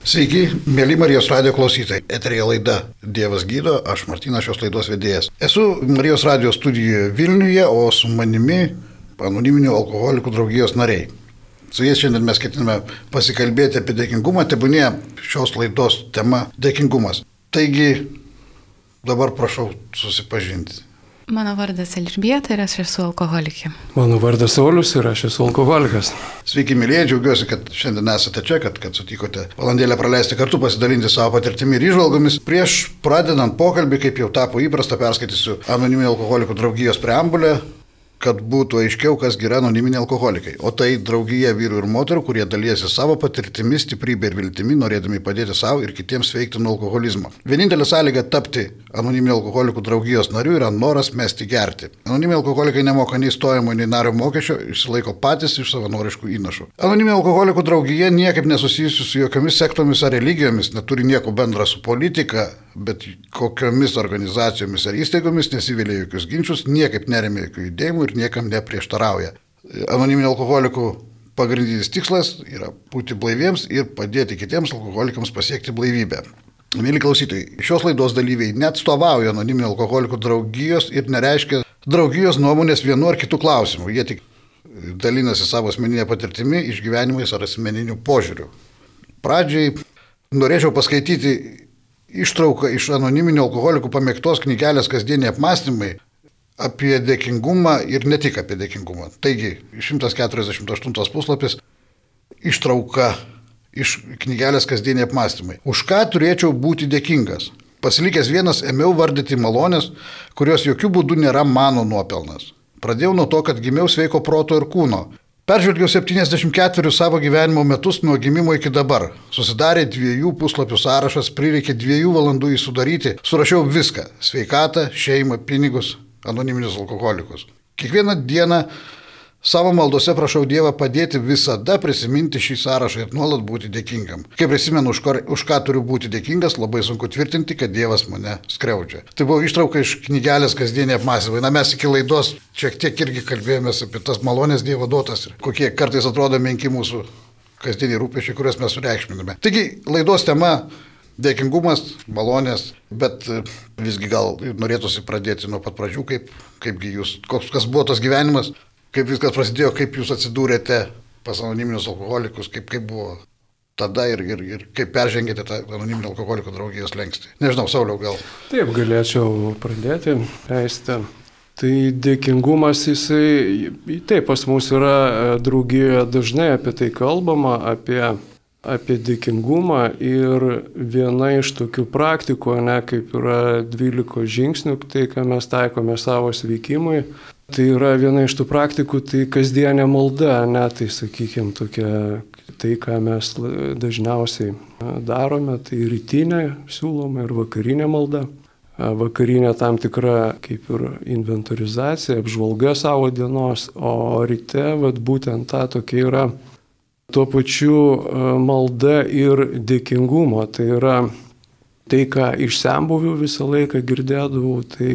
Sveiki, mėly Marijos radijo klausytojai. Eterija laida Dievas gydo, aš Martynas, šios laidos vedėjas. Esu Marijos radijo studijoje Vilniuje, o su manimi anoniminių alkoholikų draugijos nariai. Su jais šiandien mes ketiname pasikalbėti apie dėkingumą, tebūnie šios laidos tema dėkingumas. Taigi, dabar prašau susipažinti. Mano vardas Elžbieta ir aš esu alkoholikė. Mano vardas Saulius ir aš esu alkoholikas. Sveiki, mylėjai, džiaugiuosi, kad šiandien esate čia, kad sutikote valandėlę praleisti kartu, pasidalinti savo patirtimi ir įžvalgomis. Prieš pradedant pokalbį, kaip jau tapo įprasta, perskaitysiu anoniminių alkoholikų draugijos preambulę, kad būtų aiškiau, kas yra anoniminiai alkoholikai. O tai draugija vyrų ir moterų, kurie dalyjasi savo patirtimi, stiprybė ir viltimi, norėdami padėti savo ir kitiems sveikti nuo alkoholizmo. Vienintelė sąlyga tapti anoniminių alkoholikų draugijos nariu yra noras mesti gerti. Anoniminiai alkoholikai nemoka nei stojimo, nei nario mokesčio, išsilaiko patys iš savanoriškų įnašų. Anoniminių alkoholikų draugija niekaip nesusijusi su jokiomis sektomis ar religijomis, neturi nieko bendra su politika, bet kokiomis organizacijomis ar įstaigomis nesivėlė jokius ginčius, niekaip neremia jokių judėjimų ir niekam neprieštarauja. Anoniminių alkoholikų pagrindinis tikslas yra būti blaiviems ir padėti kitiems alkoholikams pasiekti blaivybę. Mėly klausytojai, šios laidos dalyviai neatstovauja anoniminių alkoholikų draugijos ir nereiškia draugijos nuomonės vienu ar kitu klausimu. Jie tik dalinasi savo asmeninę patirtimi, išgyvenimais ar asmeniniu požiūriu. Pradžiai norėčiau paskaityti ištrauką iš anoniminių alkoholikų pamėgtos knygelės Kasdieniai apmąstymai apie dėkingumą ir ne tik apie dėkingumą. Taigi, 148 puslapis ištrauka iš knygelės Kasdieniai apmąstymai. Už ką turėčiau būti dėkingas? Pasilikęs vienas ėmiau vardyti malonės, kurios jokių būdų nėra mano nuopelnas. Pradėjau nuo to, kad gimiau sveiko proto ir kūno. Peržvelgiau 74 savo gyvenimo metus nuo gimimo iki dabar. Susidarė 2 puslapių sąrašas, prireikė 2 valandų jį sudaryti. Surašiau viską – sveikatą, šeimą, pinigus, anoniminius alkoholikus. Kiekvieną dieną savo maldose prašau Dievą padėti visada prisiminti šį sąrašą ir nuolat būti dėkingam. Kai prisimenu, už ką turiu būti dėkingas, labai sunku tvirtinti, kad Dievas mane skriaudžia. Tai buvo ištrauka iš knygelės Kasdieniai apmąstymai. Mes iki laidos šiek tiek irgi kalbėjomės apie tas malonės Dievo duotas ir kokie kartais atrodo menki mūsų kasdieniai rūpesčiai, kuriuos mes sureikšminame. Taigi laidos tema dėkingumas, malonės, bet visgi gal norėtųsi pradėti nuo pat pradžių, kaipgi jūs, kas buvo tas gyvenimas. Kaip viskas prasidėjo, kaip jūs atsidūrėte pas anoniminius alkoholikus, kaip buvo tada ir kaip peržengėte tą anoniminių alkoholikų draugijos slenkstį. Nežinau, Sauliau, gal. Taip, galėčiau pradėti leisti. Tai dėkingumas, taip, pas mus yra draugijoje dažnai apie tai kalbama, apie dėkingumą ir viena iš tokių praktikų, kaip yra 12 žingsnių, tai ką mes taikome savo sveikimui. Tai yra viena iš tų praktikų, tai kasdienė malda, tai sakykime tokia, tai ką mes dažniausiai darome, tai rytinė siūloma ir vakarinė malda. Vakarinė tam tikra kaip ir inventorizacija, apžvalga savo dienos, o ryte būtent ta tokia yra tuo pačiu malda ir dėkingumo. Tai yra tai, ką iš senbuvių visą laiką girdėdavau, tai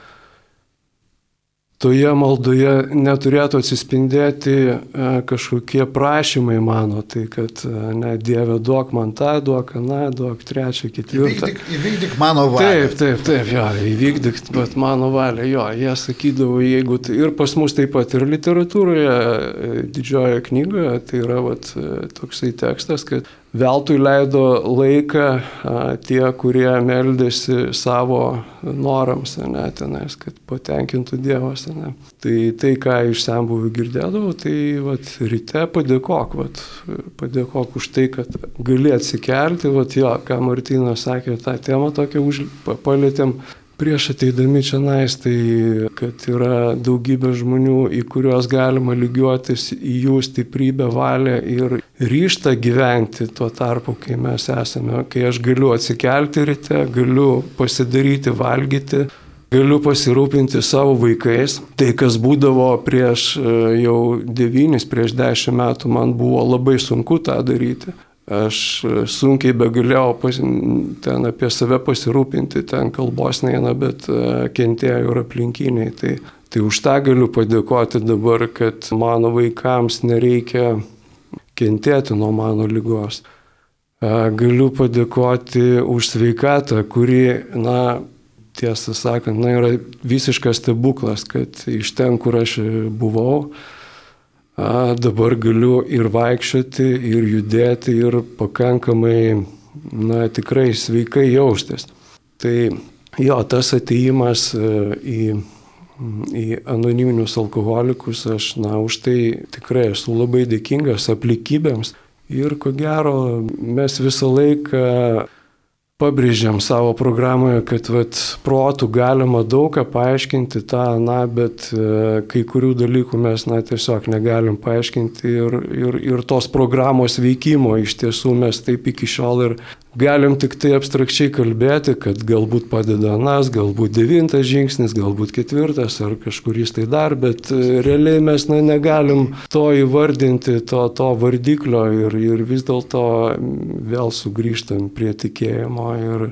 toje maldoje neturėtų atsispindėti kažkokie prašymai mano, tai kad Dieve duok man tą, duok aną, duok trečią, ketvirtą. Įvykdyk mano valią. Taip, jo, įvykdyk mano valią, jo, jie sakydavo, jeigu tai ir pas mus taip pat ir literatūroje, didžiojoje knygoje, tai yra toksai tekstas, kad veltui leido laiką tie, kurie meldėsi savo norams, tenais, kad patenkintų Dievas. Tai ką iš senbuvių girdėdavau, tai ryte padėkok už tai, kad gali atsikelti, jo, ką Martynas sakė, tą temą tokią palėtėm. Prieš ateidami čia tai, kad yra daugybė žmonių, į kuriuos galima lygiuotis į jų stiprybę, valią ir ryžtą gyventi tuo tarpu, kai mes esame, kai aš galiu atsikelti ryte, galiu pasidaryti valgyti, galiu pasirūpinti savo vaikais. Tai, kas būdavo prieš jau 9, prieš 10 metų, man buvo labai sunku tą daryti. Aš sunkiai begalėjau ten apie save pasirūpinti, ten kalbos neina, bet kentėjo ir aplinkiniai. Tai už tą galiu padėkoti dabar, kad mano vaikams nereikia kentėti nuo mano ligos. Galiu padėkoti už sveikatą, kuri, tiesą sakant, yra visiškas stebuklas, kad iš ten, kur aš buvau, dabar galiu ir vaikščioti, ir judėti, ir pakankamai, tikrai sveikai jaustis. Tai jo, tas atėjimas į anoniminius alkoholikus, aš už tai tikrai esu labai dėkingas aplinkybėms. Ir ko gero, mes visą laiką pabrėžiam savo programoje, kad protų galima daug ką paaiškinti bet kai kurių dalykų mes tiesiog negalim paaiškinti ir tos programos veikimo iš tiesų mes taip iki šiol ir galim tik tai abstrakčiai kalbėti, kad galbūt padeda galbūt 9 žingsnis, galbūt 4 ar kažkuris tai dar, bet realiai mes negalim to įvardinti, to vardiklio ir vis dėlto vėl sugrįžtam prie tikėjimo ir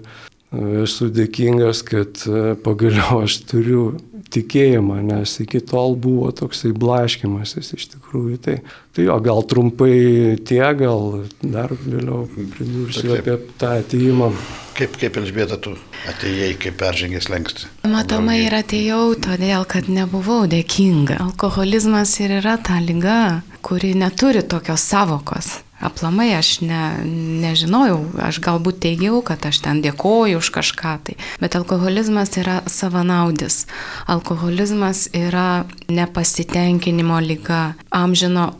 esu dėkingas, kad pagaliau aš turiu tikėjimą, nes iki tol buvo toksai blaškymasis iš tikrųjų. Tai jo, gal trumpai gal dar vėliau pridursiu apie tą atėjimą. Kaip Elžbieta, tu atėjai, kaip peržengęs slenkstį? Matomai ir atėjau todėl, kad nebuvau dėkinga. Alkoholizmas ir yra ta liga, kuri neturi tokios savokos. Aplamai aš nežinojau, aš galbūt teigiau, kad aš ten dėkoju už kažką tai, bet alkoholizmas yra savanaudis. Alkoholizmas yra nepasitenkinimo liga, amžino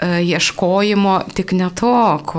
ieškojimo tik ne to,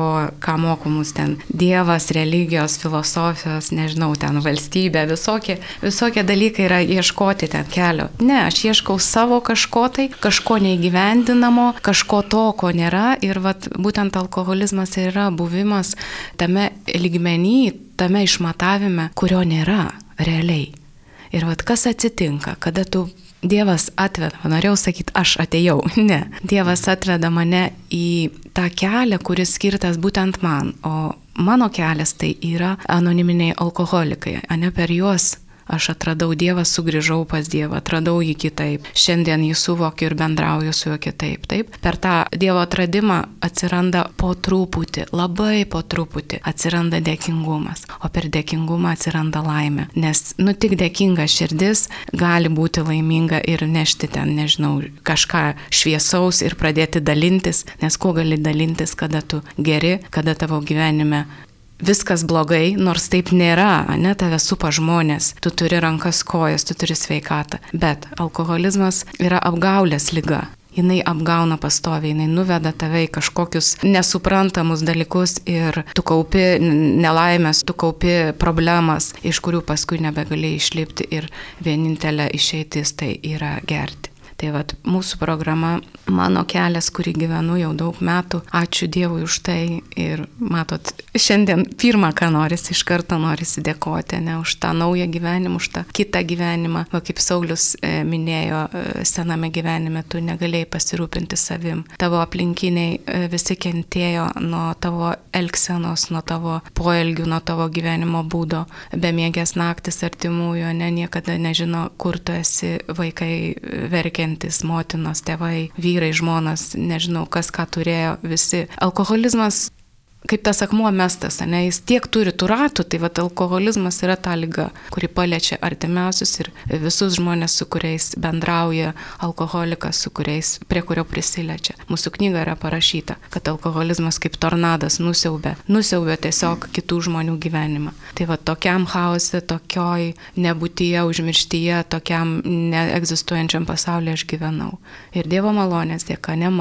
ką moko mus ten Dievas, religijos, filosofijos, nežinau, ten valstybė, visokie dalykai yra ieškoti ten kelio. Ne, aš ieškau savo kažko neįgyvendinamo, kažko to, ko nėra ir būtent alkoholizmas yra buvimas tame lygmenį, tame išmatavime, kurio nėra realiai. Ir kas atsitinka, kada Dievas atveda, norėjau sakyti, aš atėjau, ne. Dievas atveda mane į tą kelią, kuris skirtas būtent man, o mano kelias tai yra anoniminiai alkoholikai, per juos aš atradau Dievą, sugrįžau pas Dievą, atradau jį kitaip, šiandien jį suvokiu ir bendrauju su juo kitaip. Taip. Per tą Dievo atradimą atsiranda po truputį, labai po truputį atsiranda dėkingumas, o per dėkingumą atsiranda laimė, nes tik dėkinga širdis gali būti laiminga ir nešti ten, nežinau, kažką šviesaus ir pradėti dalintis, nes kuo gali dalintis, kada tu geri, kada tavo gyvenime viskas blogai, nors taip nėra, tave supa žmonės, tu turi rankas, kojas, tu turi sveikatą, bet alkoholizmas yra apgaulės liga. Jinai apgauna pastoviai, jinai nuveda tave į kažkokius nesuprantamus dalykus ir tu kaupi nelaimės, tu kaupi problemas, iš kurių paskui nebegali išlipti ir vienintelė išeitis tai yra gerti. Tai mūsų programa, mano kelias, kurį gyvenu jau daug metų, ačiū Dievui už tai ir matot, šiandien pirmą, ką norisi, iš karto norisi dėkoti, už tą naują gyvenimą, už tą kitą gyvenimą. Kaip Saulius minėjo, sename gyvenime tu negalėjai pasirūpinti savim. Tavo aplinkiniai visi kentėjo nuo tavo elgsenos, nuo tavo poelgių, nuo tavo gyvenimo būdo. Bemiegės naktis artimųjų, niekada nežino, kur tu esi, vaikai verkia. Motinos, tėvai, vyrai, žmonas, nežinau, kas ką turėjo, visi. Alkoholizmas, kaip tas akmuo mestas, jis tiek turi tų ratų, tai alkoholizmas yra ta liga, kuri paliečia artimiausius ir visus žmonės, su kuriais bendrauja alkoholikas, prie kurio prisiliečia. Mūsų knyga yra parašyta, kad alkoholizmas kaip tornadas nusiaubė tiesiog kitų žmonių gyvenimą. Tai tokiam chaose, tokioj nebūtyje, užmirštyje, tokiam neegzistuojančiam pasaulyje aš gyvenau. Ir Dievo malonės dėka, ne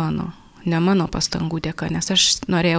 mano pastangų dėka, nes aš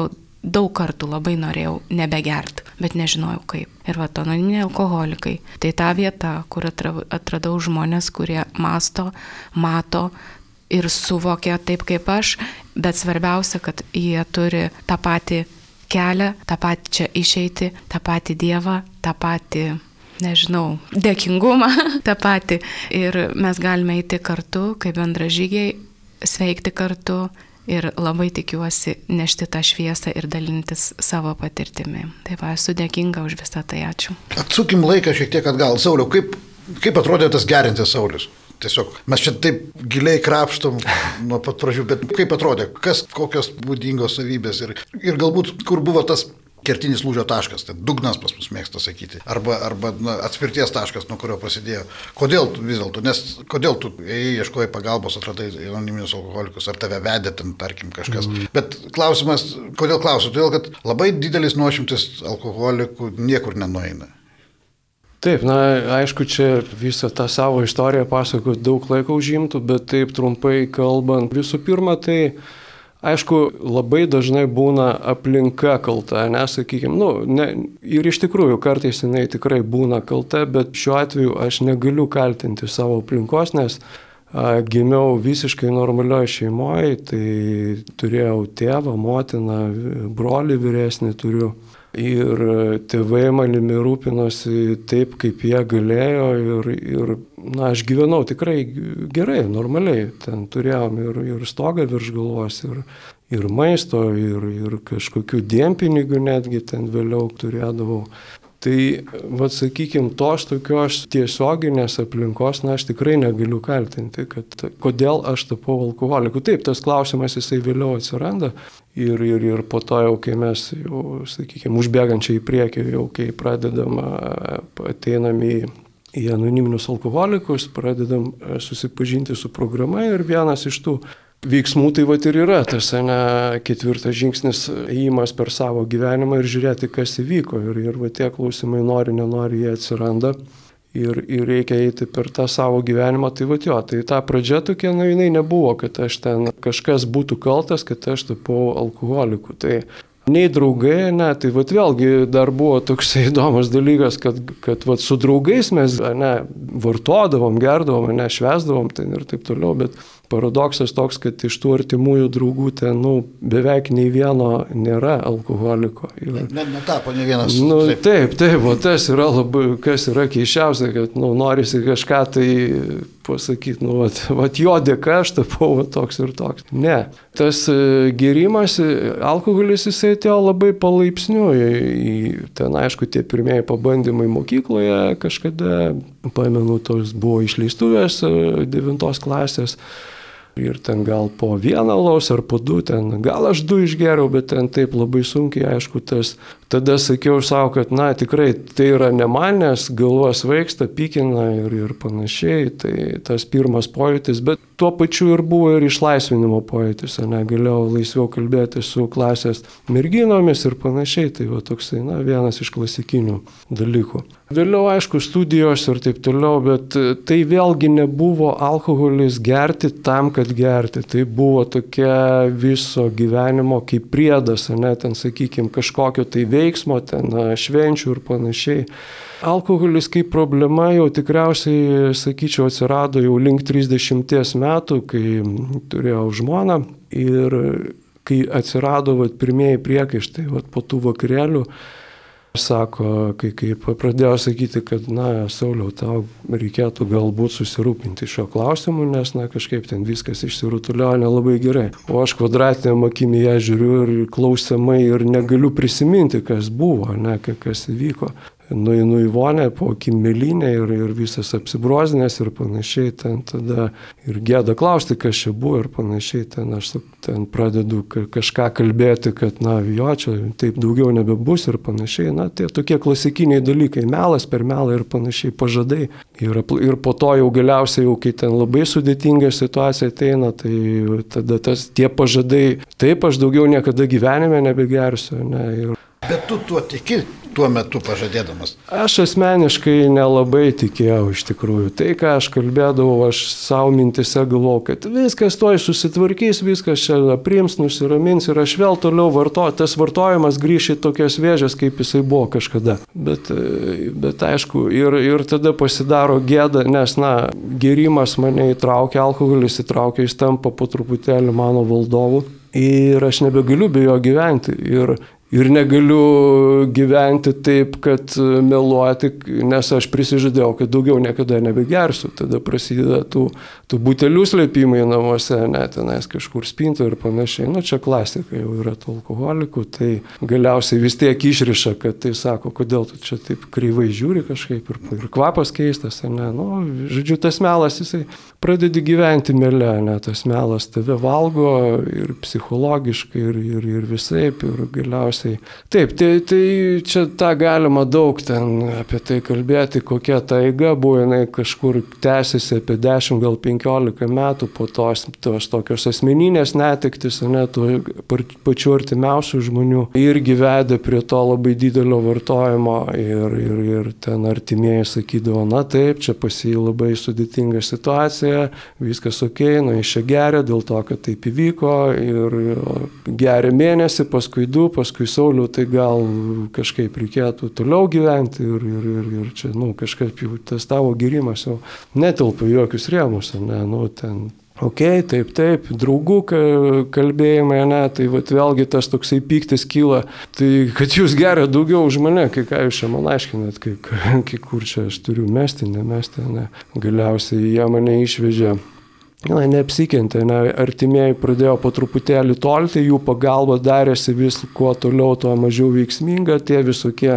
daug kartų labai norėjau nebegerti, bet nežinojau kaip. Ir anoniminiai alkoholikai, tai ta vieta, kur atradau žmonės, kurie masto, mato ir suvokia taip kaip aš, bet svarbiausia, kad jie turi tą patį kelią, tą pačią išeitį, tą patį Dievą, tą patį, nežinau, dėkingumą, tą patį. Ir mes galime eiti kartu, kaip bendražygiai, sveikti kartu. Ir labai tikiuosi nešti tą šviesą ir dalintis savo patirtimi. Tai esu dėkinga už visą tai, ačiū. Atsukim laiką šiek tiek atgal. Sauliau, kaip atrodė tas gerintis Saulius? Tiesiog mes čia taip giliai krapštom nuo pat pradžių, bet kaip atrodė? Kokios būdingos savybės ir galbūt kur buvo tas kertinis lūžio taškas, tai dugnas pas mus mėgsta sakyti, arba atspirties taškas, nuo kurio prasidėjo. Kodėl tu vis dėlto, kodėl tu ieškojai pagalbos, atradai anoniminius alkoholikus, ar tave vedė ten, tarkim, kažkas. Bet klausimas, kodėl klausiu? Todėl, kad labai didelis nuošimtis alkoholikų niekur nenueina. Taip, aišku, čia visą tą savo istoriją pasakot daug laiko užimtų, bet taip trumpai kalbant, visų pirma, tai aišku, labai dažnai būna aplinka kalta, nesakykime, ir iš tikrųjų kartais jinai tikrai būna kalta, bet šiuo atveju aš negaliu kaltinti savo aplinkos, nes gimiau visiškai normalioje šeimoje, tai turėjau tėvą, motiną, brolį vyresnį turiu. Ir tėvai manimi rūpinosi taip, kaip jie galėjo ir aš gyvenau tikrai gerai, normaliai. Ten turėjom ir stogą virš galvos, ir maisto, ir kažkokių dienpinigių netgi ten vėliau turėdavau. Tai, sakykime, tos tokios tiesioginės aplinkos, aš tikrai negaliu kaltinti, kad kodėl aš tapau alkoholiku. Taip, tas klausimas jisai vėliau atsiranda ir po to jau, kai mes, sakykime, užbėgančiai į priekį, jau kai pradedam, ateinam į anoniminius alkoholikus, pradedam susipažinti su programa ir vienas iš tų veiksmų tai ir yra tas, ketvirtas žingsnis ėjimas per savo gyvenimą ir žiūrėti, kas įvyko. Ir tie klausimai nenori, jie atsiranda ir reikia eiti per tą savo gyvenimą. Tai ta pradžia tokia, jinai nebuvo, kad aš ten kažkas būtų kaltas, kad aš tapau alkoholiku. Tai nei draugai, tai vėlgi dar buvo toks įdomus dalykas, kad su draugais mes vartodavom, gerdavom, švesdavom ten ir taip toliau, bet paradoksas toks, kad iš tų artimųjų draugų ten, beveik nei vieno nėra alkoholiko. Netapo nei vienas. Taip, tas yra labai, kas yra keiščiausia, kad norisi kažką tai pasakyti, jo dėka aš tapau toks ir toks. Ne, tas gėrimas, alkoholis jisai atėjo labai palaipsniui. Ten, aišku, tie pirmieji pabandymai mokykloje kažkada, pamenu, tos buvo išleistuvės 9 klasės. Ir ten gal po 1 alaus ar po 2, ten gal aš 2 išgeriau, bet ten taip labai sunkiai, aišku, tada sakiau savo, kad tikrai tai yra ne man, nes galva svaigsta, pykina ir panašiai, tai tas pirmas pojūtis, bet tuo pačiu ir buvo ir išlaisvinimo pojūtis, galėjau laisviau kalbėti su klasės merginomis ir panašiai, tai toksai, vienas iš klasikinių dalykų. Vėliau, aišku, studijos ir taip toliau, bet tai vėlgi nebuvo alkoholis gerti tam, kad gerti. Tai buvo tokia viso gyvenimo kaip priedas, ten, sakykime, kažkokio tai veiksmo, ten švenčių ir panašiai. Alkoholis kaip problema jau tikriausiai, sakyčiau, atsirado jau link 30 metų, kai turėjau žmoną ir kai atsirado pirmieji priekaištai po tų vakarėlių. Sako, kai pradėjo sakyti, kad, Sauliau, tau reikėtų galbūt susirūpinti šio klausimu, nes, kažkaip ten viskas išsirutuliojo nelabai gerai. O aš kvadratiniam akimi ją žiūriu ir klausiamai ir negaliu prisiminti, kas buvo, kas įvyko. Nueinu į vonę po kimelinę ir visas apsibrozinės ir panašiai, ten tada ir gėda klausti, kas čia buvo ir panašiai, ten aš ten pradedu kažką kalbėti, kad čia taip daugiau nebebus ir panašiai, tie tokie klasikiniai dalykai, melas per melą ir panašiai, pažadai. Ir po to jau galiausiai, kai ten labai sudėtinga situacija ateina, tai tada tie pažadai, taip aš daugiau niekada gyvenime nebegersiu. Bet tu tuo tiki tuo metu pažadėdamas? Aš asmeniškai nelabai tikėjau iš tikrųjų. Tai, ką aš kalbėdavau, aš savo mintise galvojau, kad viskas toj susitvarkys, viskas čia aprims, nusiramins ir aš vėl toliau vartoju. Tas vartojimas grįš į tokias vėžes, kaip jisai buvo kažkada. Bet aišku, ir tada pasidaro gėda, nes, gėrimas mane įtraukia, alkoholis įtraukia, jis tampa po truputėlį mano valdovu ir aš nebegaliu be jo gyventi. Ir negaliu gyventi taip, kad meluoti, nes aš prisižadėjau, kad daugiau niekada nebegersiu. Tada prasideda tų butelių slėpimai namuose, tenais kažkur spinto ir panašiai. Čia klasika jau yra tų alkoholikų, tai galiausiai vis tiek išriša, kad tai sako, kodėl tu čia taip kreivai žiūri kažkaip ir kvapas keistas, žodžiu, tas melas, jisai pradedi gyventi mele, tas melas tave valgo ir psichologiškai ir visaip, ir galiausiai galiausiai. Taip, tai čia tą galima daug ten apie tai kalbėti, kokia ta eiga buvo, jinai kažkur tęsiasi apie 10, gal 15 metų, po tos tokios asmeninės netektis, ne, tų pačių artimiausių žmonių irgi vedė prie to labai didelio vartojimo ir ten artimieji sakydavo, na taip, čia pas jį labai sudėtinga situacija, viskas okei, nu jis čia geria dėl to, kad taip įvyko ir geria mėnesį, paskui 2, paskui Saulių, tai gal kažkaip reikėtų toliau gyventi ir čia, nu, kažkaip jau tas tavo girimas jau netelpa jokius rėmus, ne, nu, ten, okei, taip, draugų kalbėjimai, ne, tai vat vėlgi tas toksai pyktis kyla, tai kad jūs geria daugiau už mane, kai ką jūs čia man aiškinat, kai kur čia aš turiu mesti, nemesti, ne, galiausiai jie mane išvežė. Na, neapsikentė, ne, artimieji pradėjo po truputėlį tolti, jų pagalba darėsi vis kuo toliau, tuo mažiau veiksminga, tie visokie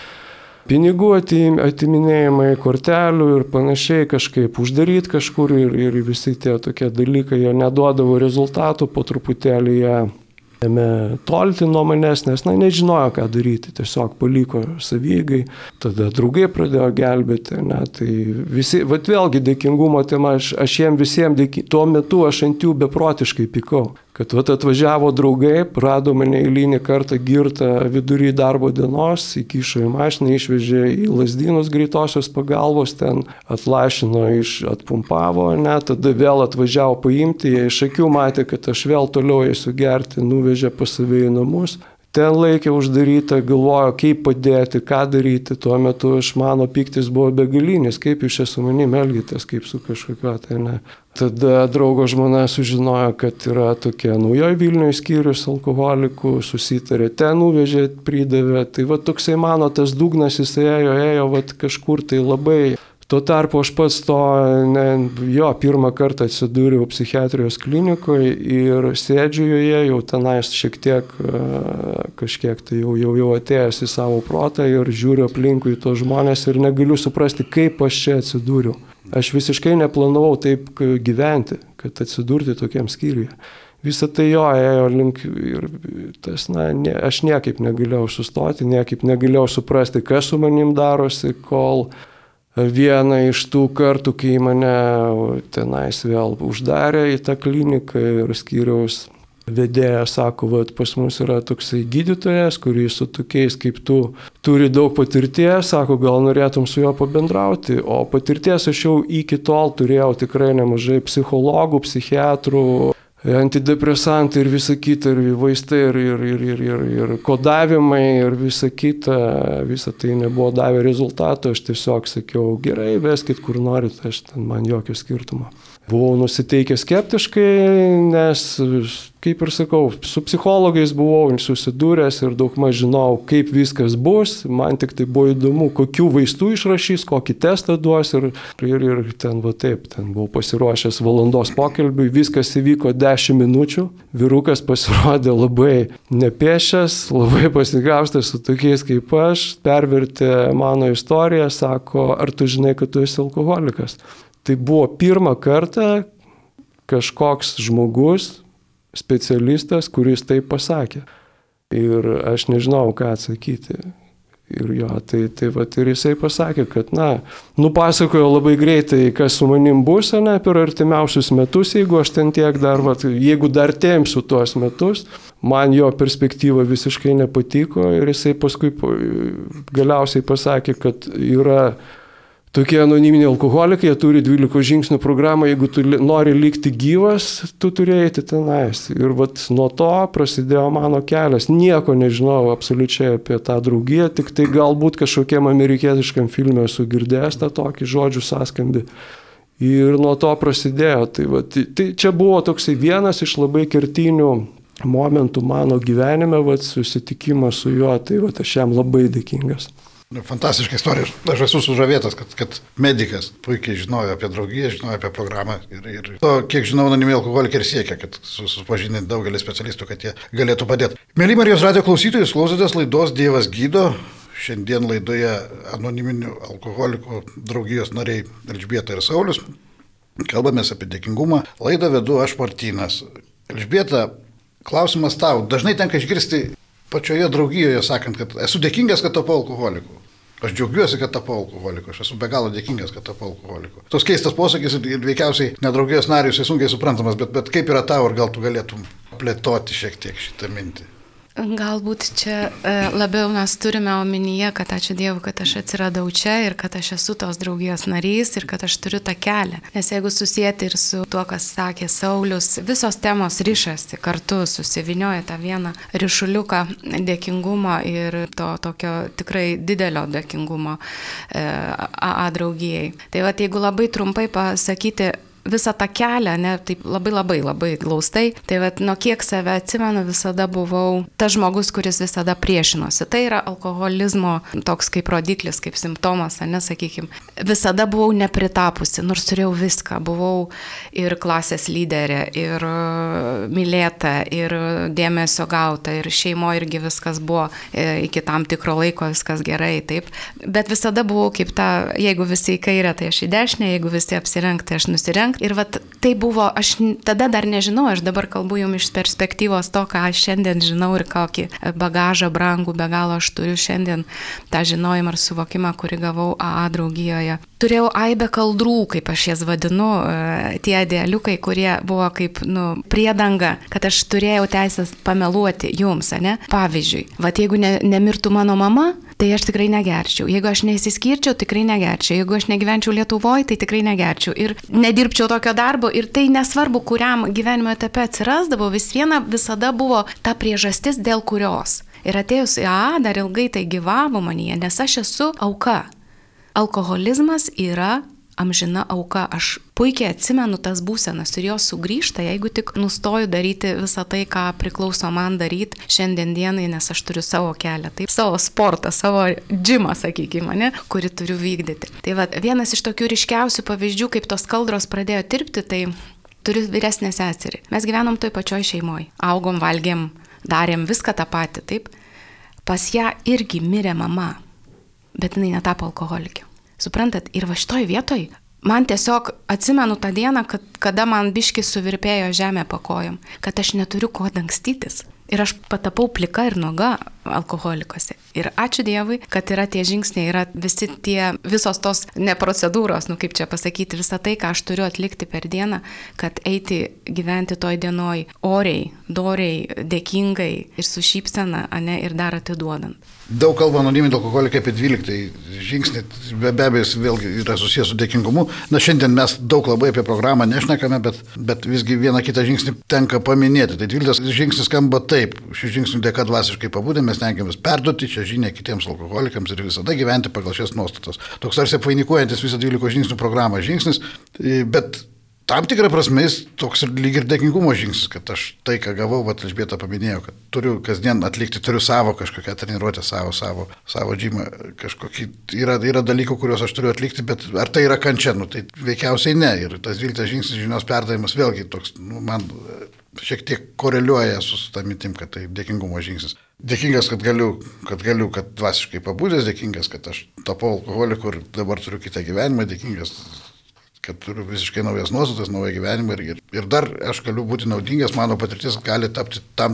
pinigų atiminėjimai, kortelių ir panašiai kažkaip uždaryti kažkur ir visi tie tokie dalykai, jie neduodavo rezultatų, po truputėlį jie ėmė tolti nuo manęs, nes, na, nežinojo, ką daryti, tiesiog paliko savygai, tada draugai pradėjo gelbėti, ne, tai visi, vat vėlgi dėkingumo tema, aš jiem visiems tuo metu aš ant jų beprotiškai pykau, kad vat atvažiavo draugai, rado mane eilinį kartą girtą vidury darbo dienos, įkišo į mašiną, išvežė į Lazdynus greitosios pagalbos, ten atlašino, atpumpavo, ne, tada vėl atvažiavo paimti, jie iš akių matė, kad aš vėl toliau eisiu gerti, nuvežė pas save į namus. Ten laikė uždaryta, galvojo, kaip padėti, ką daryti, tuo metu mano pyktis buvo begalinis, kaip jūs čia su manim elgitės, kaip su kažkokio, tai ne. Tada draugo žmona sužinojo, kad yra tokia naujoji Vilniuje skyrius alkoholikų, susitarė, ten nuvežė, pridavė, tai va toksai mano tas dugnas, jis ėjo va kažkur tai labai. Tuo tarpu aš pats pirmą kartą atsidūriau psichiatrijos klinikoje ir sėdžiu joje, jau tenais šiek tiek kažkiek tai jau atėjęs į savo protą ir žiūriu aplinkui tos žmonės ir negaliu suprasti, kaip aš čia atsidūriau. Aš visiškai neplanavau taip gyventi, kad atsidurti tokiam skyriuje. Visą tai jo ėjo link ir tas, aš niekaip negalėjau sustoti, niekaip negalėjau suprasti, kas su manim darosi, kol vieną iš tų kartų, kai mane tenais vėl uždarė į tą kliniką ir skyriaus vedėja sako, vat pas mus yra toksai gydytojas, kuris su tokiais kaip tu turi daug patirties, sako, gal norėtum su juo pabendrauti, o patirties aš jau iki tol turėjau tikrai nemažai psichologų, psichiatrų, antidepresantai ir visa kita, ir vaistai, ir kodavimai, ir visa kita, visa tai nebuvo davę rezultato, aš tiesiog sakiau, gerai, veskit kur norit, man jokio skirtumo. Buvau nusiteikęs skeptiškai, nes, kaip ir sakau, su psichologais buvau susidūręs ir daugmaž žinau, kaip viskas bus, man tik tai buvo įdomu, kokių vaistų išrašys, kokį testą duos ir ten va taip, ten buvau pasiruošęs valandos pokalbiui, viskas įvyko 10 minučių, vyrukas pasirodė labai nepiešęs, labai pasigaustęs su tokiais kaip aš, pervertė mano istoriją, sako, ar tu žinai, kad tu esi alkoholikas? Tai buvo pirmą kartą kažkoks žmogus, specialistas, kuris taip pasakė. Ir aš nežinau, ką atsakyti. Ir jo, tai vat ir jisai pasakė, kad, nupasakojo labai greitai, kas su manim bus, per artimiausius metus, jeigu aš ten tiek dar, jeigu dar tempsiu tuos metus, man jo perspektyva visiškai nepatiko ir jisai paskui galiausiai pasakė, kad yra tokie anoniminiai alkoholikai, jie turi 12 žingsnių programą, jeigu tu nori likti gyvas, tu turėjai tenais. Ir nuo to prasidėjo mano kelias. Nieko nežinau absoliučiai apie tą draugiją, tik tai galbūt kažkokiam amerikietiškam filme esu girdėjęs tą tokį žodžių sąskambį. Ir nuo to prasidėjo. Tai čia buvo toksai vienas iš labai kertinių momentų mano gyvenime, susitikimas su juo, tai aš jam labai dėkingas. Fantastiška istorija. Aš esu sužavėtas, kad medikas puikiai žinojo apie draugiją, žinojo apie programą ir to, kiek žinau, anoniminiai alkoholikai ir siekia, kad supažindinti daugelį specialistų, kad jie galėtų padėti. Mėly Marijos radijo klausytojus, klausotės laidos Dievas gydo. Šiandien laidoje anoniminių alkoholikų draugijos nariai Elžbieta ir Saulius. Kalbamės apie dėkingumą. Laidą vedu aš, Martynas. Elžbieta, klausimas tau. Dažnai tenka išgirsti pačioje draugijoje sakant, kad esu dėkingas, kad tapau alkoholiku. Aš džiaugiuosi, kad tapau alkoholiku, aš esu be galo dėkingas, kad tapau alkoholiku. Toks keistas posakis ir veikiausiai nedraugijos narius sunkiai suprantamas, bet kaip yra tau ir gal tu galėtum plėtoti šiek tiek šitą mintį? Galbūt čia labiau mes turime omenyje, kad ačiū Dievui, kad aš atsiradau čia ir kad aš esu tos draugijos narys ir kad aš turiu tą kelią. Nes jeigu susijęti ir su tuo, kas sakė Saulius, visos temos rišasi kartu, susivinioja tą vieną ryšuliuką dėkingumo ir to tokio tikrai didelio dėkingumo AA draugijai. Tai va, jeigu labai trumpai pasakyti, visą tą kelią, ne, taip labai glaustai, tai vat, nuo kiek save atsimenu, visada buvau tas žmogus, kuris visada priešinosi. Tai yra alkoholizmo toks kaip rodiklis, kaip simptomas, nesakykime. Visada buvau nepritapusi, nors turėjau viską. Buvau ir klasės lyderė, ir mylėta, ir dėmesio gauta, ir šeimoje irgi viskas buvo iki tam tikro laiko, viskas gerai, taip. Bet visada buvau kaip ta, jeigu visi į kairę, tai aš į dešinę, jeigu visi apsirengti, tai aš nusirengti. Ir vat, tai buvo, aš tada dar nežinau, aš dabar kalbu jums iš perspektyvos to, ką aš šiandien žinau ir kokį bagažą brangų be galo aš turiu šiandien tą žinojimą ir suvokimą, kurį gavau AA draugijoje. Turėjau aibę kaldrų, kaip aš jas vadinu, tie idealiukai, kurie buvo kaip priedanga, kad aš turėjau teisės pameluoti jums, ne? Pavyzdžiui, vat, jeigu nemirtų mano mama, tai aš tikrai negerčiau. Jeigu aš nesiskirčiau, tikrai negerčiau. Jeigu aš negyvenčiau Lietuvoje, tai tikrai negerčiau. Ir nedirbčiau tokio darbo. Ir tai nesvarbu, kuriam gyvenimo etape atsirasdavo, visada buvo ta priežastis, dėl kurios. Ir atėjus į AA dar ilgai tai gyvavo manyje, nes aš esu auka. Alkoholizmas yra amžina auka. Aš puikiai atsimenu tas būsenas ir jos sugrįžta, jeigu tik nustoju daryti visą tai, ką priklauso man daryti šiandien dienai, nes aš turiu savo kelią, taip, savo sportą, savo džimą, sakykime, ne, kurį turiu vykdyti. Tai va, vienas iš tokių ryškiausių pavyzdžių, kaip tos kaldros pradėjo tirpti, tai turiu vyresnę seserį. Mes gyvenom toj pačioj šeimoje, augom, valgėm, darėm viską tą patį, taip. Pas ją irgi mirė mama, bet jinai netapo alkoholikė. Suprantat, ir va šitoj vietoj, man tiesiog atsimenu tą dieną, kada man biški suvirpėjo žemė po kojom, kad aš neturiu ko dangstytis. Ir aš patapau plika ir nuoga alkoholikose. Ir ačiū Dievui, kad yra tie žingsniai, yra visos tos neprocedūros, kaip čia pasakyti, visą tai, ką aš turiu atlikti per dieną, kad eiti gyventi toj dienoj oriai, doriai, dėkingai ir su šypsena, ne, ir dar atiduodant. Daug kalba anoniminiai alkoholikai apie 12 žingsnį, be abejo, vėlgi yra susijęs su dėkingumu. Na, šiandien mes daug labai apie programą nešnekame, bet visgi vieną kitą žingsnį tenka paminėti. Tai 12 žingsnis skamba taip. Šių žingsnių dėka dvasiškai pabudę mes tengiamės perduoti šią žinią kitiems alkoholikams ir visada gyventi pagal šias nuostatas. Toks tarsi apvainikuojantis visą 12 žingsnių programą žingsnis, bet tam tikrą prasme jis toks lyg ir dėkingumo žingsnis, kad aš tai, ką gavau, Elžbieta paminėjo, kad turiu kasdien atlikti, turiu savo kažkokią treniruotę, savo džimą, kažkokį, yra dalykų, kuriuos aš turiu atlikti, bet ar tai yra kančia, tai veikiausiai ne. Ir tas 12 žingsnis žinios perdavimas vėlgi toks, man šiek tiek koreliuoja su tą mintim, kad tai dėkingumo žingsnis. Dėkingas, kad galiu, kad dvasiškai pabudęs, dėkingas, kad aš tapau alkoholiku ir dabar turiu kitą gyvenimą, dėkingas, kad turiu visiškai naujas nuostatas, naują gyvenimą ir dar aš galiu būti naudingas, mano patirtis gali tapti tam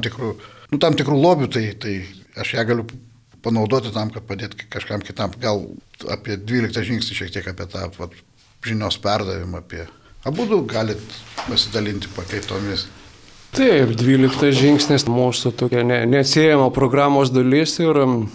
tikrų lobių, tai aš ją galiu panaudoti tam, kad padėti kažkam kitam. Gal apie 12 žingsnį šiek tiek apie tą žinios perdavimą, apie abudu galit pasidalinti pakaitomis. Taip, 12 žingsnis mūsų tokia neatsiejama programos dalis ir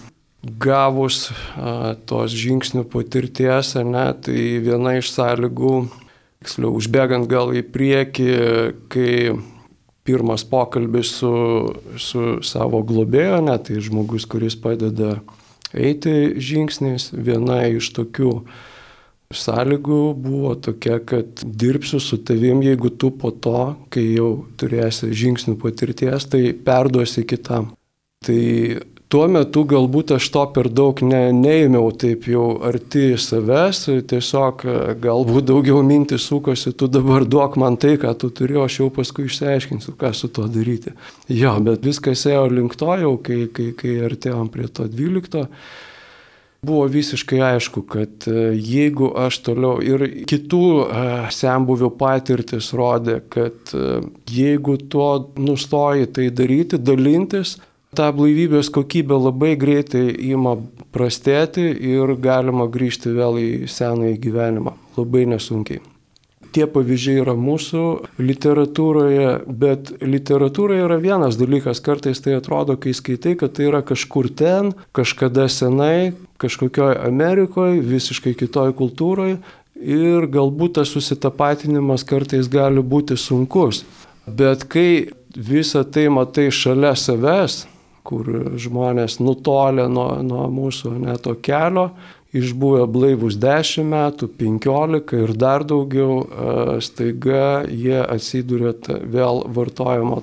gavus tos žingsnių patirties, tai viena iš sąlygų, tiksliau, užbėgant gal į priekį, kai pirmas pokalbis su savo globėjo, tai žmogus, kuris padeda eiti žingsniais, viena iš tokių sąlygų buvo tokia, kad dirbsiu su tavim, jeigu tu po to, kai jau turėsi žingsnių patirties, tai perduosi kitam. Tai tuo metu galbūt aš to per daug neėmiau taip jau arti savęs, tiesiog galbūt daugiau mintis sukosi, tu dabar duok man tai, ką tu turi, aš jau paskui išsiaiškinsiu, ką su tuo daryti. Jo, bet viskas ėjo link to jau, kai artėjom prie to 12. Buvo visiškai aišku, kad jeigu aš toliau ir kitų senbuvių patirtis rodė, kad jeigu tu nustoji tai daryti, dalintis, ta blaivybės kokybė labai greitai ima prastėti ir galima grįžti vėl į senąjį gyvenimą. Labai nesunkiai. Tie pavyzdžiai yra mūsų literatūroje, bet literatūroje yra vienas dalykas, kartais tai atrodo, kai skaitai, kad tai yra kažkur ten, kažkada senai, kažkokioj Amerikoje, visiškai kitoj kultūroje ir galbūt tas susitapatinimas kartais gali būti sunkus. Bet kai visą tai matai šalia savęs, kur žmonės nutolę nuo mūsų to kelio, išbuvę blaivus 10 metų, 15 ir dar daugiau, staiga jie atsiduria vėl vartojimo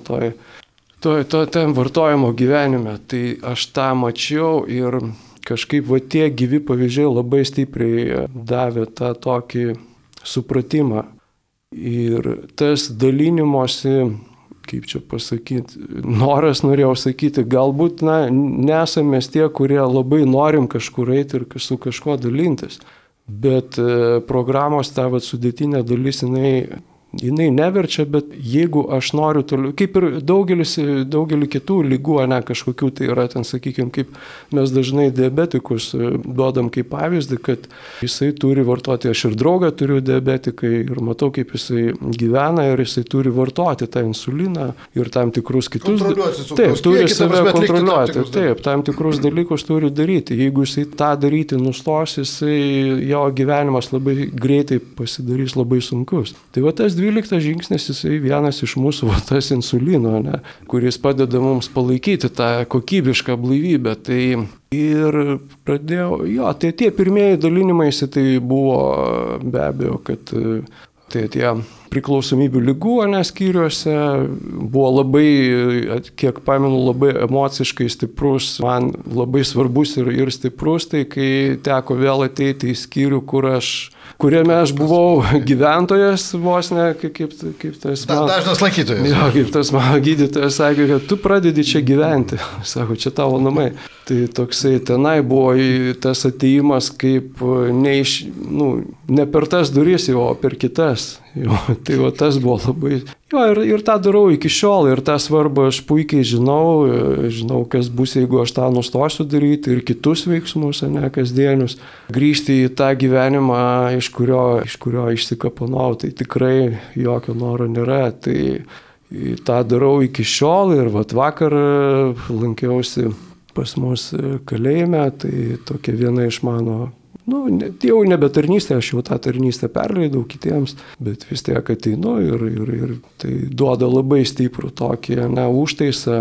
tam vartojimo gyvenime. Tai aš tą mačiau ir kažkaip tie gyvi pavyzdžiai labai stipriai davė tą tokį supratimą. Ir tas dalinimosi, kaip čia pasakyti, norėjau sakyti, galbūt nesame tie, kurie labai norim kažkur eiti ir su kažkuo dalintis, bet programos ta sudėtinė dalis, jinai neverčia, bet jeigu aš noriu toliau, kaip ir daugelį kitų lygų, kažkokių, tai yra ten, sakykime, kaip mes dažnai diabetikus duodam kaip pavyzdį, kad jisai turi vartoti, aš ir draugą turiu diabetikai ir matau, kaip jisai gyvena ir jisai turi vartoti tą insuliną ir tam tikrus kitus dalykus. Taip, turi save kontroliuoti, taip, tam tikrus dalykus turi daryti. Jeigu jisai tą daryti nustos, jo gyvenimas labai greitai pasidarys labai sunkus. Tai tas 12 žingsnis, jisai vienas iš mūsų tas insulino, kuris padeda mums palaikyti tą kokybišką blaivybę. Tai ir pradėjau, tai tie pirmieji dalinimaisi tai buvo be abejo, kad tai tie priklausomybių ligų skyriuose buvo labai, kiek pamenu, labai emociškai stiprus, man labai svarbus ir stiprus, tai kai teko vėl ateiti į skyrių, kuriame aš buvau gyventojas vos ne, kaip tas man... Dažnas lankytojas. Jo, kaip tas mano gydytojas sakė, kad tu pradedi čia gyventi. Sako, čia tavo namai. Tai toksai tenai buvo tas atėjimas kaip ne per tas duris, o per kitas. Jo, tai tas buvo labai... Jo, ir tą darau iki šiol, ir tą svarbą aš puikiai žinau, kas bus, jeigu aš tą nustosiu daryti, ir kitus veiksmus, kasdienius. Grįžti į tą gyvenimą, iš kurio išsikapanau, tai tikrai jokio noro nėra. Tai tą darau iki šiol ir vakar lankiausi pas mus kalėjime, tai tokia viena iš mano... jau nebe tarnystė, aš jau tą tarnystę perleidau kitiems, bet vis tiek ateinu ir tai duoda labai stiprų tokį užtaisą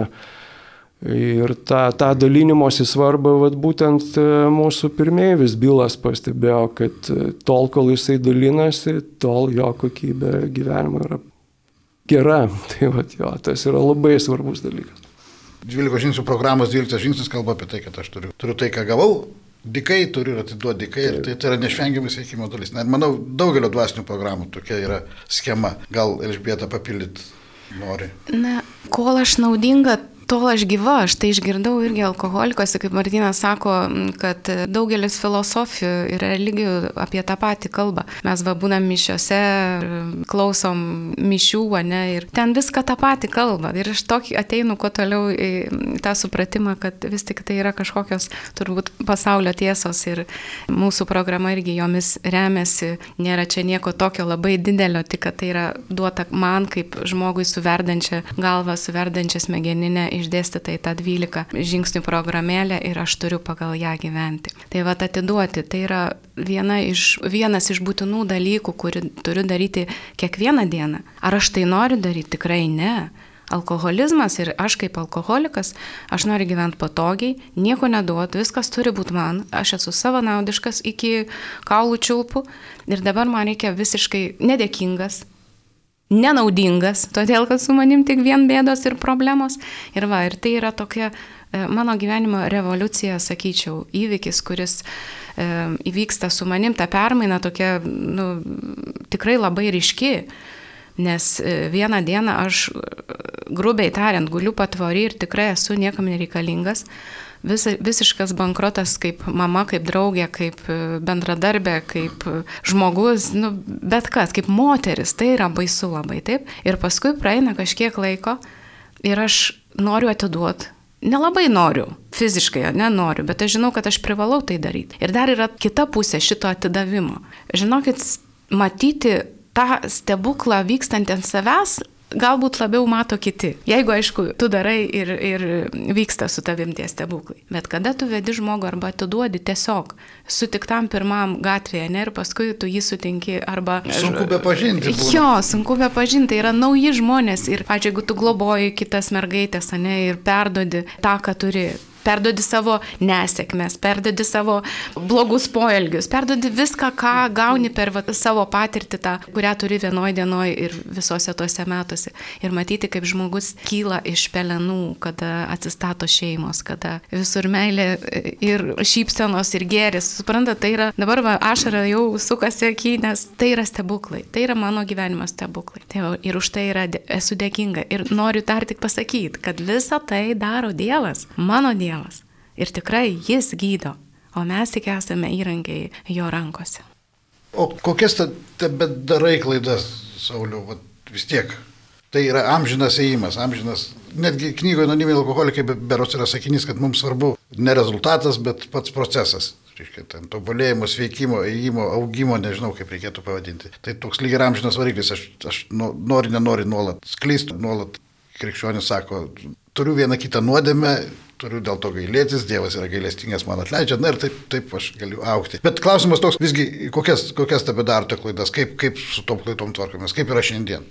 ir tą dalinimosi svarbą, būtent mūsų pirmeivis Bilas pastebėjo, kad tol, kol jisai dalinasi, tol jo kokybė gyvenimo yra gera. Tai tas yra labai svarbus dalykas. 12 žingsnių programos 12 žingsnis kalba apie tai, kad aš turiu tai, ką gavau. Dikai turi atiduoti dikai ir tai yra neišvengiamai sveikimo dalis. Net manau, daugelio dvasinių programų tokia yra schema. Gal Elžbieta papildyti nori? Kol aš naudinga, tol aš gyva, aš tai išgirdau irgi alkoholikose, kaip Martynas sako, kad daugelis filosofijų ir religijų apie tą patį kalbą. Mes būnam mišiuose, klausom mišių, ir ten viską tą patį kalba. Ir aš tokį ateinu kuo toliau į tą supratimą, kad vis tik tai yra kažkokios turbūt pasaulio tiesos ir mūsų programa irgi jomis remiasi. Nėra čia nieko tokio labai didelio, tik kad tai yra duota man kaip žmogui su verdančia galva, su verdančia smegeninė išdėstyta į tą 12 žingsnių programėlę ir aš turiu pagal ją gyventi. Tai atiduoti, tai yra vienas iš būtinų dalykų, kurį turiu daryti kiekvieną dieną. Ar aš tai noriu daryti? Tikrai ne. Alkoholizmas ir aš kaip alkoholikas, aš noriu gyventi patogiai, nieko neduoti, viskas turi būti man, aš esu savanaudiškas iki kaulų čiulpų ir dabar man reikia visiškai nedėkingas, nenaudingas, todėl, kad su manim tik vien bėdos ir problemos. Ir tai yra tokia mano gyvenimo revoliucija, sakyčiau, įvykis, kuris įvyksta su manim, ta permaina tokia, tikrai labai ryški, nes vieną dieną aš, grubiai tariant, guliu patvory ir tikrai esu niekam nereikalingas. Visiškas bankrotas kaip mama, kaip draugė, kaip bendradarbė, kaip žmogus, bet kas, kaip moteris, tai yra baisu labai, taip. Ir paskui praeina kažkiek laiko ir aš noriu atiduoti. nelabai noriu, fiziškai nenoriu, bet aš žinau, kad aš privalau tai daryti. Ir dar yra kita pusė šito atidavimo. Žinokit, matyti tą stebuklą vykstant ant savęs, galbūt labiau mato kiti. Jeigu, aišku, tu darai ir vyksta su tavim tie stebuklai. Bet kada tu vedi žmogų arba atiduodi tiesiog sutiktam pirmam gatvėje, ne, ir paskui tu jį sutinki arba... Sunku be pažinti. Jo, sunku be pažinti. Tai yra nauji žmonės. Ir, pačiai, jeigu tu globoji kitas mergaitės, ne, ir perdodi tą, ką turi. Perdodi savo nesėkmes, perdodi savo blogus poelgius, perdodi viską, ką gauni per savo patirtį tą, kurią turi vienoje dienoje ir visose tuose metuose. Ir matyti, kaip žmogus kyla iš pelenų, kada atsistato šeimos, kada visur meilė ir šypsenos ir gėris. Suprantate, tai yra, dabar ašara jau sukasi akį, nes tai yra stebuklai. Tai yra mano gyvenimo stebuklai. Tai ir už tai esu dėkinga. Ir noriu dar tik pasakyti, kad visą tai daro Dievas, mano Dievas. Ir tikrai jis gydo, o mes tik esame įrankiai jo rankose. O kokias tebe darai klaidas, Sauliau, vis tiek? Tai yra amžinas ėjimas, amžinas. Netgi knygoje Anoniminiai alkoholikai berods yra sakinys, kad mums svarbu ne rezultatas, bet pats procesas. Reiškia, ten tobulėjimo, sveikimo, ėjimo, augimo, nežinau kaip reikėtų pavadinti. Tai toks lyg ir amžinas variklis, aš nenori nuolat sklysti, nuolat krikščionis sako, turiu vieną kitą nuodėmę, turiu dėl to gailėtis, Dievas yra gailestingas, man atleidžia, na ir taip aš galiu augti. Bet klausimas toks, visgi, kokias tebe darote klaidas, kaip su tom klaidom tvarkomės, kaip yra šiandien?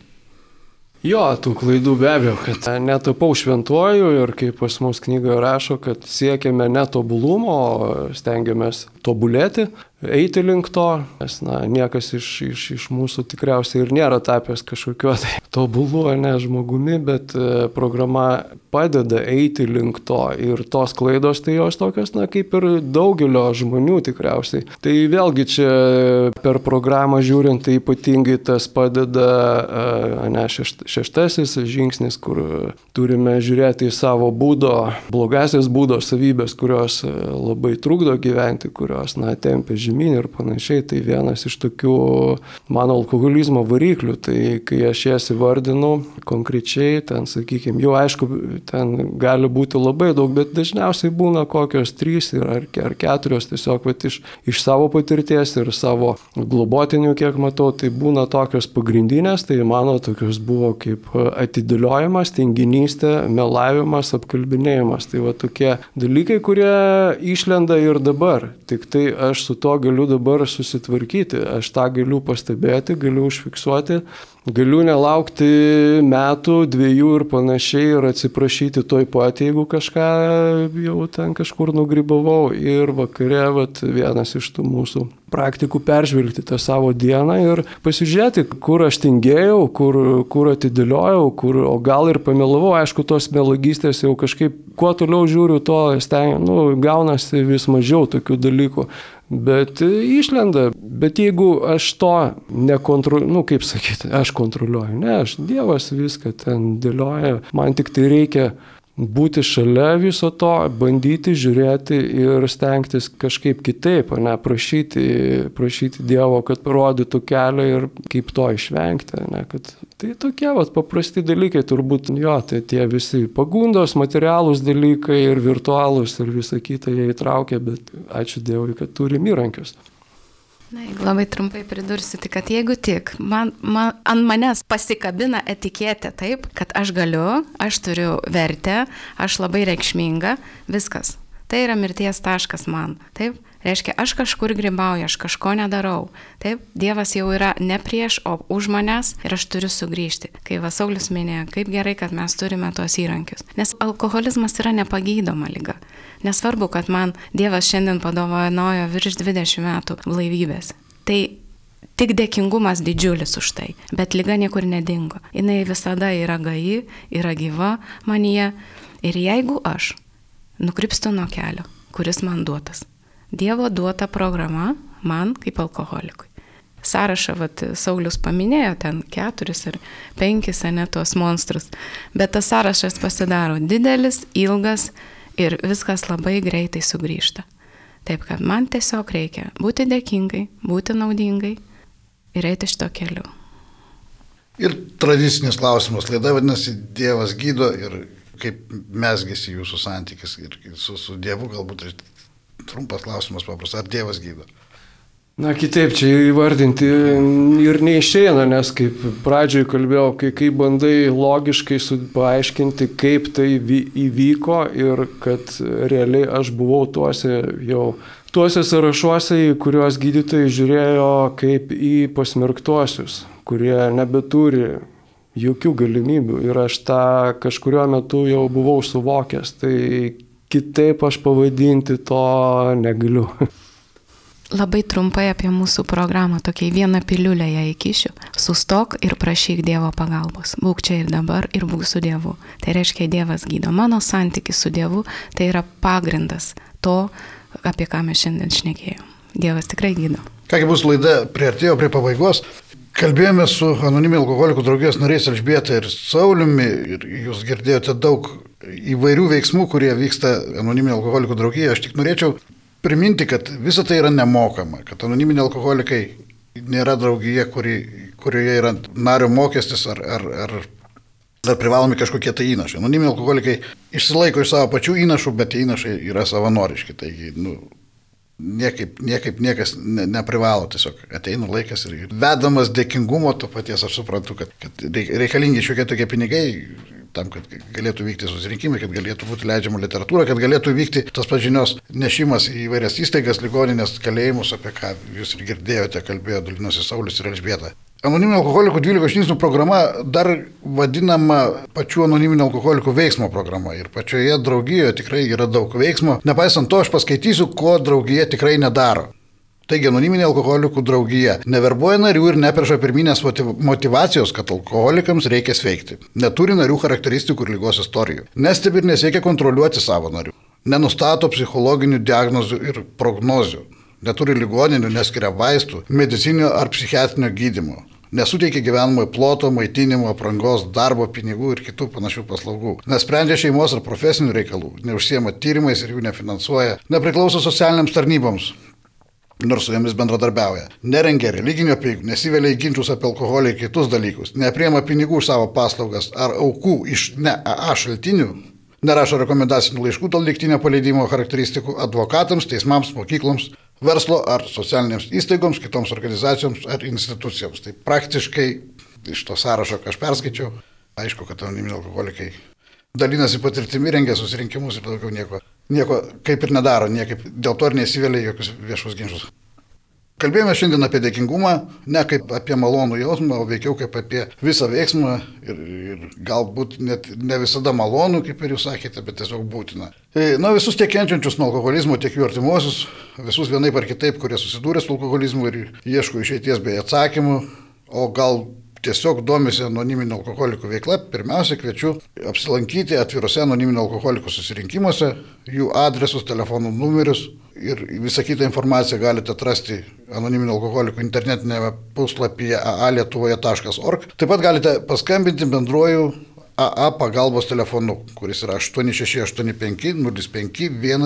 Jo, tų klaidų be abejo, kad netapau šventuoju ir kaip pas mus knygoje rašo, kad siekiame netobulumo, stengiamės tobulėti, eiti link to, nes niekas iš mūsų tikriausiai ir nėra tapęs kažkokio tai tobulu, ne žmogumi, bet programa padeda eiti link to ir tos klaidos tai jos tokios, kaip ir daugelio žmonių tikriausiai. Tai vėlgi čia per programą žiūrint, tai ypatingai tas padeda šeštasis žingsnis, kur turime žiūrėti į savo blogasias būdo savybės, kurios labai trukdo gyventi, kurios tempia žemyn ir panašiai. Tai vienas iš tokių mano alkoholizmo variklių. Tai kai aš jas įvardinu konkrečiai, ten, sakykime, jau aišku, ten gali būti labai daug, bet dažniausiai būna kokios 3 ar 4, tiesiog iš savo patirties ir savo globotinių, kiek matau, tai būna tokios pagrindinės, tai mano tokios buvo kaip atidėliojimas, tinginystė, melavimas, apkalbinėjimas. Tai va tokie dalykai, kurie išlenda ir dabar. Tik tai aš su to galiu dabar susitvarkyti, aš tą galiu pastebėti, galiu užfiksuoti, galiu nelaukti metų, 2 ir panašiai ir atsiprašyti toj pat, jeigu kažką jau ten kažkur nugribavau ir vakare vienas iš tų mūsų praktikų peržvelgti tą savo dieną ir pasižiūrėti, kur aš tingėjau, kur atidėliojau, o gal ir pamelavau. Aišku, tos melagystės jau kažkaip, kuo toliau žiūriu, to gaunasi vis mažiau tokių dalykų. Bet išlenda. Bet jeigu aš to nekontroliuoju, kaip sakyti, aš kontroliuoju, aš Dievas viską ten dėlioja, man tik tai reikia būti šalia viso to, bandyti žiūrėti ir stengtis kažkaip kitaip, prašyti Dievo, kad parodytų kelią ir kaip to išvengti. Kad tai tokie paprasti dalykai, turbūt tai tie visi pagundos, materialūs dalykai ir virtualūs ir visa kita jie įtraukia, bet ačiū Dievui, kad turim įrankius. Labai trumpai pridursiu, kad jeigu tik ant manęs pasikabina etiketė taip, kad aš galiu, aš turiu vertę, aš labai reikšminga, viskas. Tai yra mirties taškas man. Taip? Reiškia, aš kažkur grybauju, aš kažko nedarau. Taip? Dievas jau yra ne prieš, o už manęs ir aš turiu sugrįžti. Kai Saulius minėjo, kaip gerai, kad mes turime tos įrankius. Nes alkoholizmas yra nepagydoma liga. Nesvarbu, kad man Dievas šiandien padovanojo virš 20 metų blaivybės. Tai tik dėkingumas didžiulis už tai. Bet liga niekur nedingo. Jinai visada yra gaji, yra gyva manyje. Ir jeigu aš nukrypstu nuo kelio, kuris man duotas, Dievo duota programa man kaip alkoholikui. Sąrašą, Saulius paminėjo, ten 4 ar 5 tos monstrus, bet tas sąrašas pasidaro didelis, ilgas ir viskas labai greitai sugrįžta. Taip, kad man tiesiog reikia būti dėkingai, būti naudingai ir eiti šito keliu. Ir tradicinis klausimas, laida vadinasi Dievas gydo ir kaip mesgėsi jūsų santykis ir su Dievu, galbūt trumpas klausimas paprastas, ar Dievas gydo? Na, kitaip čia įvardinti ir neišeina, nes kaip pradžioj kalbėjau, kai bandai logiškai paaiškinti, kaip tai įvyko ir kad realiai aš buvau tuose sąrašuose, į kuriuos gydytojai žiūrėjo kaip į pasmerktuosius, kurie nebeturi jokių galimybių ir aš tą kažkuriuo metu jau buvau suvokęs, tai kitaip aš pavadinti to negaliu. Labai trumpai apie mūsų programą, tokiai vieną piliulę ją įkišiu. Sustok ir prašyk Dievo pagalbos. Būk čia ir dabar ir būk su Dievu. Tai reiškia, Dievas gydo. Mano santykis su Dievu tai yra pagrindas to, apie ką mes šiandien šnekėjom. Dievas tikrai gydo. Kągi, mūsų laida priartėjo prie pabaigos. Kalbėjome su Anoniminių alkoholikų draugijos nariais Elžbieta ir Sauliumi ir jūs girdėjote daug įvairių veiksmų, kurie vyksta Anoniminių alkoholikų draugijoje. Aš tik norėčiau priminti, kad visa tai yra nemokama, kad anoniminiai alkoholikai nėra draugija, kurioje yra nario mokestis ar privalomi kažkokie tai įnašai. Anoniminiai alkoholikai išsilaiko iš savo pačių įnašų, bet įnašai yra savanoriški. Taigi, niekaip niekas neprivalo, tiesiog ateina laikas ir vedamas dėkingumo to paties, aš suprantu, kad reikalingi šiokie tokie pinigai, tam, kad galėtų vykti susirinkimai, kad galėtų būti leidžiama literatūra, kad galėtų vykti tas pats žinios nešimas į įvairias įstaigas, ligoninės, kalėjimus, apie ką jūs ir girdėjote, kalbėjo, dalinosi Saulis ir Elžbieta. Anoniminių alkoholikų 12 žingsnių programa dar vadinama pačių anoniminių alkoholikų veiksmo programa ir pačioje draugijoje tikrai yra daug veiksmo. Nepaisant to, aš paskaitysiu, ko draugija tikrai nedaro. Taigi, anoniminė alkoholikų draugija neverbuoja narių ir neperša pirminės motivacijos, kad alkoholikams reikia sveikti. Neturi narių charakteristikų ir lygos istorijų. Nestebi ir nesiekia kontroliuoti savo narių. Nenustato psichologinių diagnozių ir prognozių. Neturi ligoninių, neskiria vaistų, medicinio ar psichiatrinio gydymo. Nesuteikia gyvenamojo ploto, maitinimo, aprangos, darbo, pinigų ir kitų panašių paslaugų. Nesprendžia šeimos ar profesinių reikalų. Neužsiema tyrimais ir jų nefinansuoja. Nepriklauso socialiniams tarnyboms, nors su jomis bendradarbiauja. Nerengia religinių apeigų, nesivelia į ginčius apie alkoholį ir kitus dalykus. Nepriema pinigų už savo paslaugas ar aukų iš ne AA šaltinių. Nerašo rekomendacinių laiškų dėl lygtinio paleidimo charakteristikų advokatams, teismams, mokykloms, verslo ar socialinėms įstaigoms, kitoms organizacijoms ar institucijoms. Tai praktiškai iš to sąrašo, ką aš perskaičiau, aišku, kad anoniminiai alkoholikai dalinasi patirtimi, rengia susirinkimus ir daugiau nieko kaip ir nedaro, niekaip dėl to ir nesivelia jokius viešus ginčus. Kalbėjome šiandien apie dėkingumą, ne kaip apie malonų jausmą, o veikiau kaip apie visą veiksmą ir galbūt net ne visada malonų, kaip ir jūs sakėte, bet tiesiog būtina. Visus tiek kenčiančius nuo alkoholizmo, tiek jų artimuosius, visus vienaip ar kitaip, kurie susidūrė su alkoholizmu ir ieško išeities bei atsakymų, o gal tiesiog domisi anoniminių alkoholikų veikla, pirmiausia kviečiu apsilankyti atvirose anoniminių alkoholikų susirinkimuose, jų adresus, telefonų numerius ir visą kitą informaciją galite atrasti anoniminių alkoholikų internetinėme puslapyje aalietuvoje.org. Taip pat galite paskambinti bendruoju AA pagalbos telefonu, kuris yra 8685 05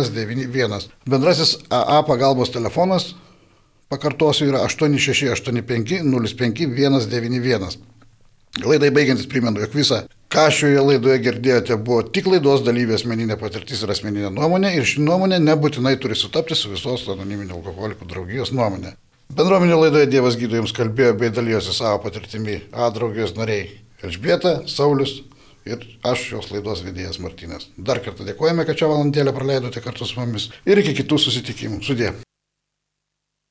191. Bendrasis AA pagalbos telefonas, pakartosiu, yra 8685 05 191. Laidai baigiantis primenu, jog visą, ką šioje laidoje girdėjote, buvo tik laidos dalyvių asmeninė patirtis ir asmeninė nuomonė ir ši nuomonė nebūtinai turi sutapti su visos anoniminių alkoholikų draugijos nuomonė. Bendruomenė laidoje Dievas gydo jums kalbėjo bei dalyjosi savo patirtimi draugijos nariai Elžbieta, Saulius ir aš šios laidos vedėjas Martynas. Dar kartą dėkojame, kad šią valandėlę praleidote kartu su mumis ir iki kitų susitikimų. Sudie.